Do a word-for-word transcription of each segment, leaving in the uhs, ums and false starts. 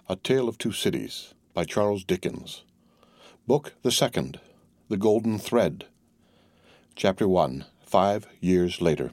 A Tale of Two Cities by Charles Dickens. Book the Second, The Golden Thread. Chapter one, Five Years Later.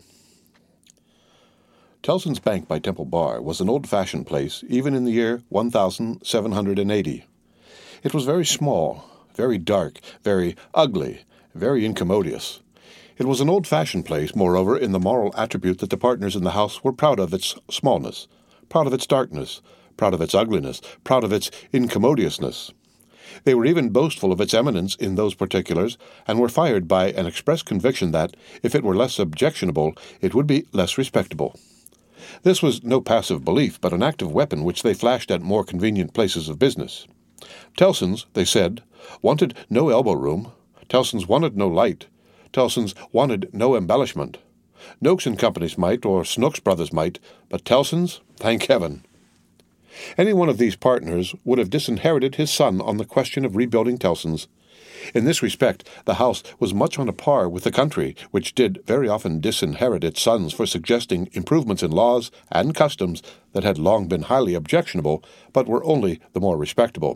Tellson's Bank by Temple Bar was an old-fashioned place even in the year one thousand seven hundred eighty. It was very small, very dark, very ugly, very incommodious. It was an old-fashioned place, moreover, in the moral attribute that the partners in the house were proud of its smallness, proud of its darkness, proud of its ugliness, proud of its incommodiousness. They were even boastful of its eminence in those particulars, and were fired by an express conviction that, if it were less objectionable, it would be less respectable. This was no passive belief, but an active weapon which they flashed at more convenient places of business. Tellson's, they said, wanted no elbow-room. Tellson's wanted no light. Tellson's wanted no embellishment. Noakes and Company's might, or Snooks Brothers might, but Tellson's, thank heaven. Any one of these partners would have disinherited his son on the question of rebuilding Tellson's. In this respect, the house was much on a par with the country, which did very often disinherit its sons for suggesting improvements in laws and customs that had long been highly objectionable, but were only the more respectable.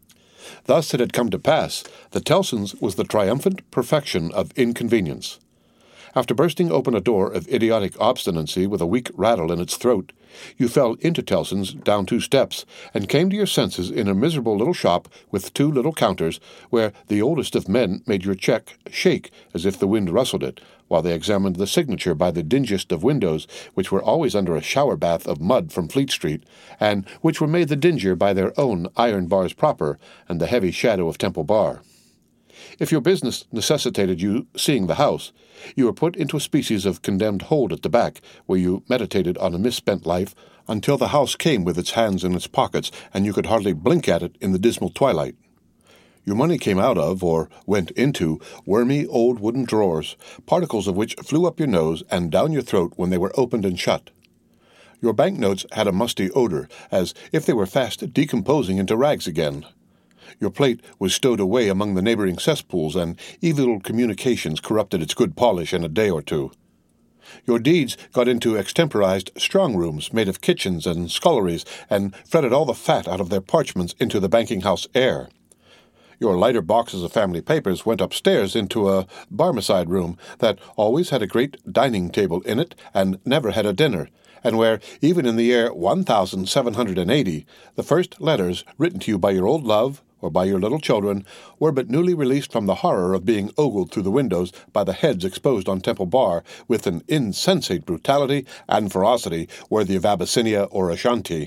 Thus it had come to pass that Tellson's was the triumphant perfection of inconvenience. After bursting open a door of idiotic obstinacy with a weak rattle in its throat, you fell into Tellson's down two steps, and came to your senses in a miserable little shop with two little counters, where the oldest of men made your cheque shake as if the wind rustled it, while they examined the signature by the dingiest of windows, which were always under a shower-bath of mud from Fleet Street, and which were made the dingier by their own iron bars proper and the heavy shadow of Temple Bar. If your business necessitated you seeing the house, you were put into a species of condemned hold at the back, where you meditated on a misspent life until the house came with its hands in its pockets, and you could hardly blink at it in the dismal twilight. Your money came out of, or went into, wormy old wooden drawers, particles of which flew up your nose and down your throat when they were opened and shut. Your banknotes had a musty odor, as if they were fast decomposing into rags again. Your plate was stowed away among the neighboring cesspools, and evil communications corrupted its good polish in a day or two. Your deeds got into extemporized strong-rooms made of kitchens and sculleries, and fretted all the fat out of their parchments into the banking-house air. Your lighter boxes of family papers went upstairs into a Barmecide room that always had a great dining-table in it and never had a dinner, and where, even in the year one thousand seven hundred eighty, the first letters written to you by your old love, or by your little children, were but newly released from the horror of being ogled through the windows by the heads exposed on Temple Bar with an insensate brutality and ferocity worthy of Abyssinia or Ashanti.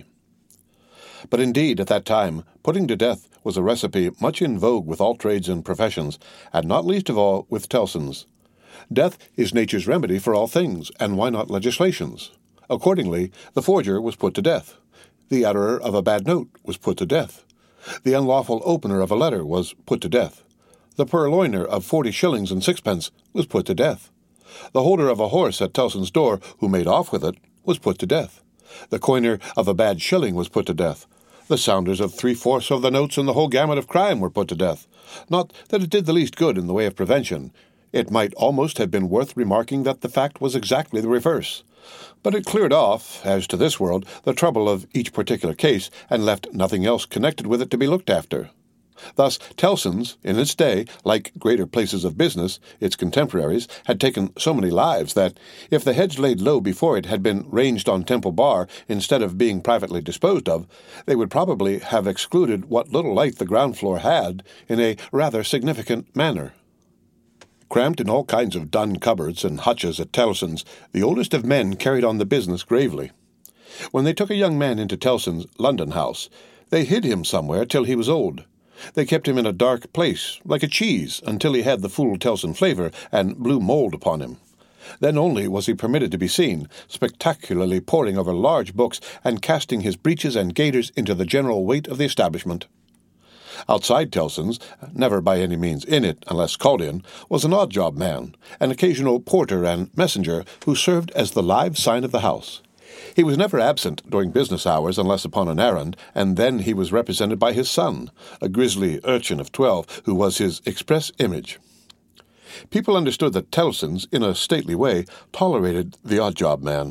But indeed, at that time, putting to death was a recipe much in vogue with all trades and professions, and not least of all with Tellson's. Death is nature's remedy for all things, and why not legislation's? Accordingly, the forger was put to death. The utterer of a bad note was put to death. The unlawful opener of a letter was put to death. The purloiner of forty shillings and sixpence was put to death. The holder of a horse at Tellson's door, who made off with it, was put to death. The coiner of a bad shilling was put to death. The sounders of three-fourths of the notes in the whole gamut of crime were put to death. Not that it did the least good in the way of prevention. It might almost have been worth remarking that the fact was exactly the reverse. But it cleared off, as to this world, the trouble of each particular case, and left nothing else connected with it to be looked after. Thus, Tellson's, in its day, like greater places of business, its contemporaries, had taken so many lives that, if the heads laid low before it had been ranged on Temple Bar instead of being privately disposed of, they would probably have excluded what little light the ground floor had in a rather significant manner. Cramped in all kinds of dun cupboards and hutches at Tellson's, the oldest of men carried on the business gravely. When they took a young man into Tellson's London house, they hid him somewhere till he was old. They kept him in a dark place, like a cheese, until he had the full Tellson flavour and blue mould upon him. Then only was he permitted to be seen, spectacularly poring over large books and casting his breeches and gaiters into the general weight of the establishment. Outside Tellson's, never by any means in it unless called in, was an odd-job man, an occasional porter and messenger who served as the live sign of the house. He was never absent during business hours unless upon an errand, and then he was represented by his son, a grisly urchin of twelve, who was his express image. People understood that Tellson's, in a stately way, tolerated the odd-job man.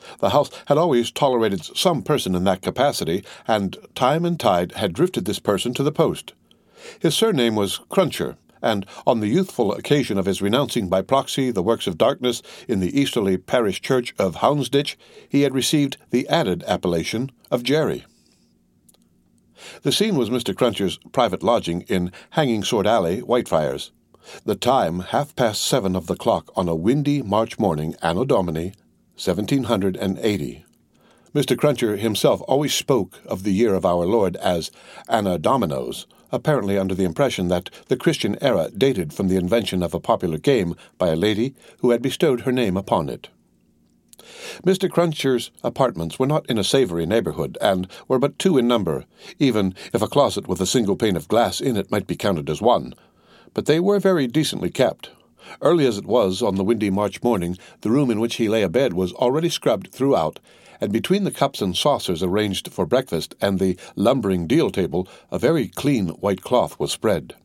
The house had always tolerated some person in that capacity, and time and tide had drifted this person to the post. His surname was Cruncher, and on the youthful occasion of his renouncing by proxy the works of darkness in the easterly parish church of Houndsditch, he had received the added appellation of Jerry. The scene was Mister Cruncher's private lodging in Hanging Sword Alley, Whitefriars. The time half past seven of the clock on a windy March morning, Anno Domini, seventeen eighty. Mister Cruncher himself always spoke of the year of our Lord as Anna Dominos, apparently under the impression that the Christian era dated from the invention of a popular game by a lady who had bestowed her name upon it. Mister Cruncher's apartments were not in a savoury neighbourhood, and were but two in number, even if a closet with a single pane of glass in it might be counted as one. But they were very decently kept. Early as it was on the windy March morning, the room in which he lay abed was already scrubbed throughout, and between the cups and saucers arranged for breakfast and the lumbering deal table, a very clean white cloth was spread.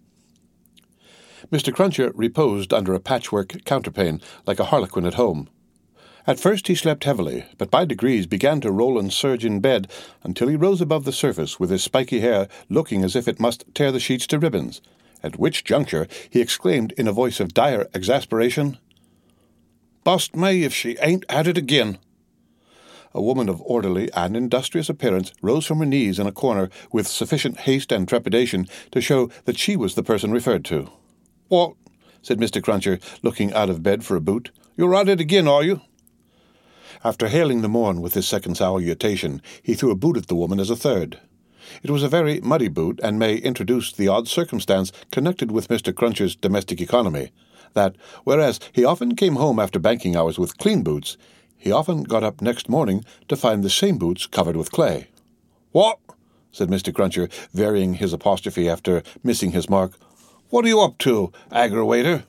Mister Cruncher reposed under a patchwork counterpane like a harlequin at home. At first he slept heavily, but by degrees began to roll and surge in bed until he rose above the surface with his spiky hair looking as if it must tear the sheets to ribbons, at which juncture he exclaimed in a voice of dire exasperation, "Bust me if she ain't at it again." A woman of orderly and industrious appearance rose from her knees in a corner with sufficient haste and trepidation to show that she was the person referred to. "What?" said Mister Cruncher, looking out of bed for a boot. "You're at it again, are you?" After hailing the morn with his second salutation, he threw a boot at the woman as a third. It was a very muddy boot, and may introduce the odd circumstance connected with Mister Cruncher's domestic economy, that, whereas he often came home after banking hours with clean boots, he often got up next morning to find the same boots covered with clay. "What?" said Mister Cruncher, varying his apostrophe after missing his mark. "What are you up to, aggrawator?"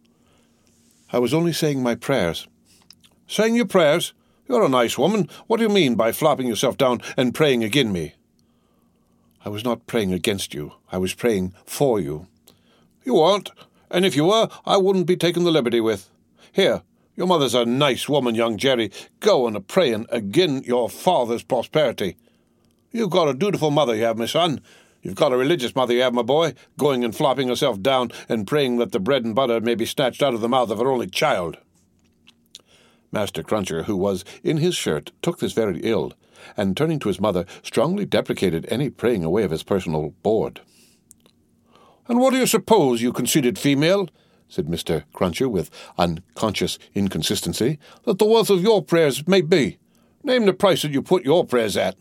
"I was only saying my prayers." "Saying your prayers? You're a nice woman. What do you mean by flopping yourself down and praying agin me?" "I was not praying against you. I was praying for you." "You weren't, and if you were, I wouldn't be taking the liberty with. Here, your mother's a nice woman, young Jerry, going a-praying agin your father's prosperity. You've got a dutiful mother, you have, my son. You've got a religious mother, you have, my boy, going and flopping herself down and praying that the bread and butter may be snatched out of the mouth of her only child." Master Cruncher, who was in his shirt, took this very ill, and turning to his mother, strongly deprecated any praying away of his personal board. "And what do you suppose, you conceited female," said Mister Cruncher with unconscious inconsistency, "that the worth of your prayers may be? Name the price that you put your prayers at."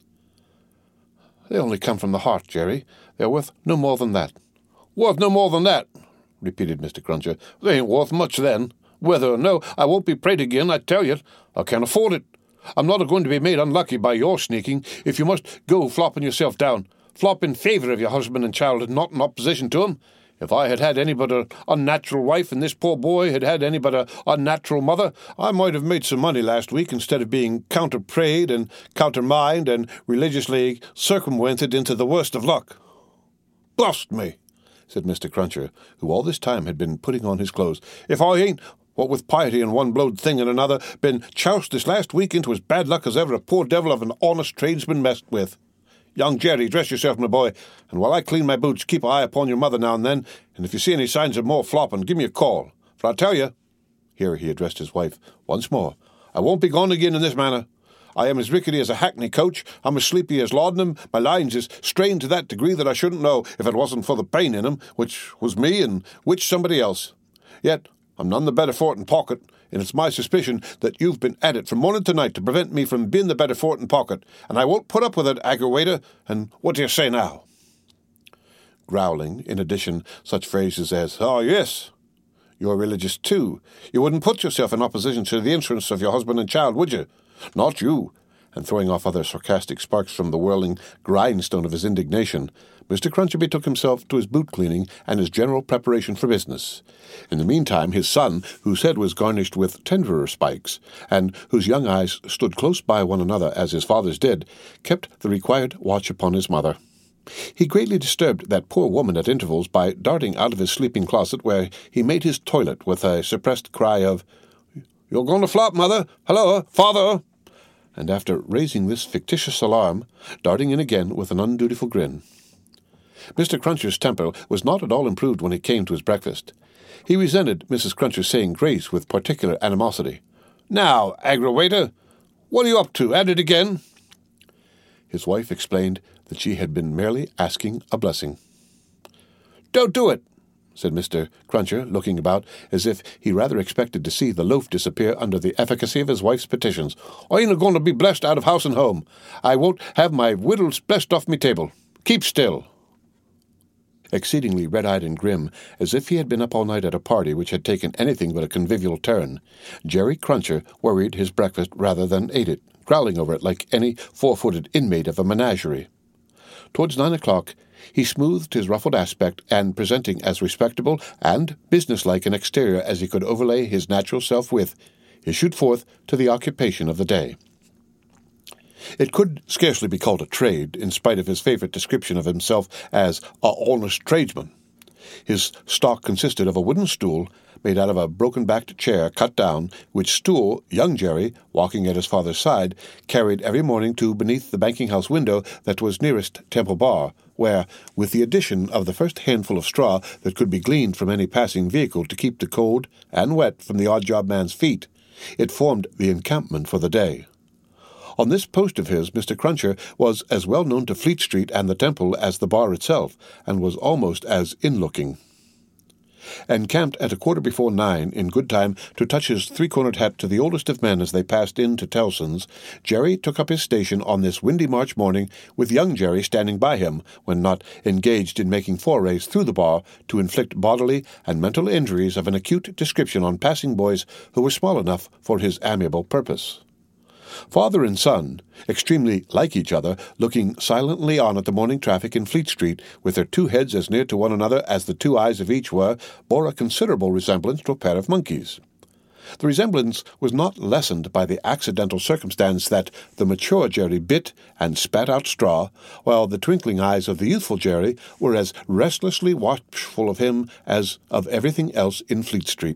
"They only come from the heart, Jerry. They're worth no more than that." "Worth no more than that," repeated Mister Cruncher. "They ain't worth much then. Whether or no, I won't be prayed again, I tell you. I can't afford it. I'm not a-going to be made unlucky by your sneaking, if you must go flopping yourself down. Flop in favour of your husband and child, and not in opposition to 'em. If I had had any but an unnatural wife, and this poor boy had had any but an unnatural mother, I might have made some money last week instead of being counter-prayed and countermined and religiously circumvented into the worst of luck." "Bust me," said Mister Cruncher, who all this time had been putting on his clothes, "if I ain't, what with piety and one blowed thing and another, been choused this last week into as bad luck as ever a poor devil of an honest tradesman messed with. Young Jerry, dress yourself, my boy, and while I clean my boots, keep an eye upon your mother now and then, and if you see any signs of more flopping, give me a call. For I tell you," here he addressed his wife once more, "I won't be gone again in this manner. I am as rickety as a hackney coach, I'm as sleepy as laudanum, my lines is strained to that degree that I shouldn't know if it wasn't for the pain in 'em, which was me and which somebody else. Yet I'm none the better for it in pocket, and it's my suspicion that you've been at it from morning to night to prevent me from being the better for it in pocket, and I won't put up with it, aggrawator, and what do you say now?" Growling, in addition, such phrases as, "Oh, yes, you're religious too. You wouldn't put yourself in opposition to the interests of your husband and child, would you? Not you," and throwing off other sarcastic sparks from the whirling grindstone of his indignation, Mister Cruncher betook himself to his boot-cleaning and his general preparation for business. In the meantime, his son, whose head was garnished with tenderer spikes, and whose young eyes stood close by one another as his father's did, kept the required watch upon his mother. He greatly disturbed that poor woman at intervals by darting out of his sleeping closet, where he made his toilet with a suppressed cry of, "You're going to flop, mother? Hello, father!" and after raising this fictitious alarm, darting in again with an undutiful grin. Mister Cruncher's temper was not at all improved when it came to his breakfast. He resented Missus Cruncher saying grace with particular animosity. "Now, aggrawator, what are you up to? At it again?" His wife explained that she had been merely asking a blessing. "Don't do it," said Mister Cruncher, looking about as if he rather expected to see the loaf disappear under the efficacy of his wife's petitions. "I ain't a-going to be blessed out of house and home. I won't have my wittles blessed off me table. Keep still." Exceedingly red-eyed and grim, as if he had been up all night at a party which had taken anything but a convivial turn, Jerry Cruncher worried his breakfast rather than ate it, growling over it like any four-footed inmate of a menagerie. Towards nine o'clock, he smoothed his ruffled aspect, and presenting as respectable and businesslike an exterior as he could overlay his natural self with, issued forth to the occupation of the day. It could scarcely be called a trade, in spite of his favourite description of himself as a honest tradesman. His stock consisted of a wooden stool made out of a broken-backed chair cut down, which stool young Jerry, walking at his father's side, carried every morning to beneath the banking-house window that was nearest Temple Bar, where, with the addition of the first handful of straw that could be gleaned from any passing vehicle to keep the cold and wet from the odd-job man's feet, it formed the encampment for the day. On this post of his, Mister Cruncher was as well known to Fleet Street and the Temple as the bar itself, and was almost as in-looking. Encamped at a quarter before nine, in good time to touch his three-cornered hat to the oldest of men as they passed in to Tellson's, Jerry took up his station on this windy March morning, with young Jerry standing by him, when not engaged in making forays through the bar to inflict bodily and mental injuries of an acute description on passing boys who were small enough for his amiable purpose. Father and son, extremely like each other, looking silently on at the morning traffic in Fleet Street, with their two heads as near to one another as the two eyes of each were, bore a considerable resemblance to a pair of monkeys. The resemblance was not lessened by the accidental circumstance that the mature Jerry bit and spat out straw, while the twinkling eyes of the youthful Jerry were as restlessly watchful of him as of everything else in Fleet Street.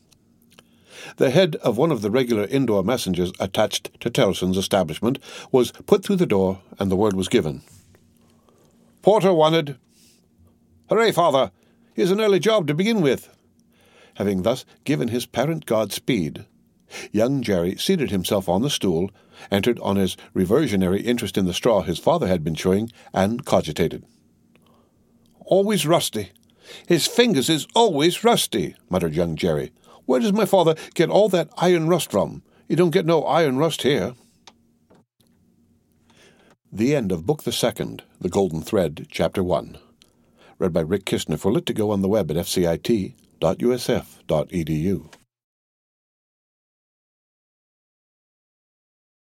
The head of one of the regular indoor messengers attached to Tellson's establishment was put through the door, and the word was given. "Porter wanted." "Hooray, father! Here's an early job to begin with." Having thus given his parent God speed, young Jerry seated himself on the stool, entered on his reversionary interest in the straw his father had been chewing, and cogitated. "Always rusty. His fingers is always rusty," muttered young Jerry. "Where does my father get all that iron rust from? You don't get no iron rust here." The end of Book the Second, The Golden Thread, Chapter One. Read by Rick Kistner for Lit to Go on the web at f c i t dot u s f dot e d u.